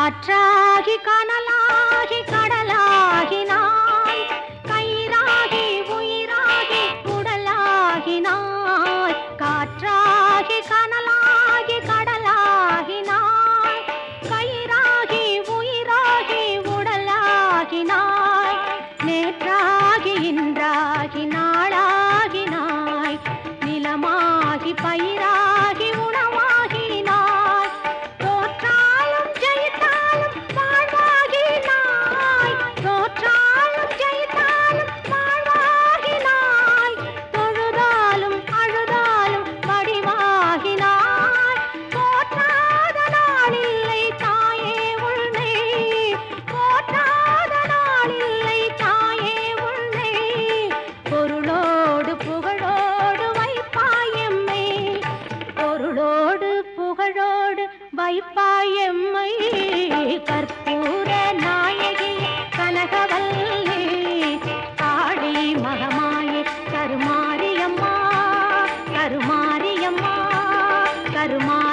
காற்றாகி கனலாகி கடலாகினாய், கயிறாகி உயிராகி உடலாகினாய். காற்றாகி கனலாகி கடலாகினாய், கயிறாகி உயிராகி உடலாகினாய். நேற்றாகி இன்றாகி நாளாகினாய், நிலமாகி பயிராகி உணவாகினாய். தோற்றாலும் ஜெயித்தாலும் வாழ்வாகினாய், தோற்றாலும் ஜெயித்தாலும் வாழ்வாகினாய். தொழுதாலும் அழுதாலும் வடிவாகினாய். போற்றாத நாளில்லை தாயே உன்னை, போற்றாத நாளில்லை தாயே உன்னை. பொருளோடு புகழோடு வைப்பாயம்மை, பொருளோடு புகழோடு வைப்பாயம்மை. கற்பூர நாயகி கனகவல்லி, காளி மகமாயி கருமாரியம்மா, கருமாரியம்மா, கருமா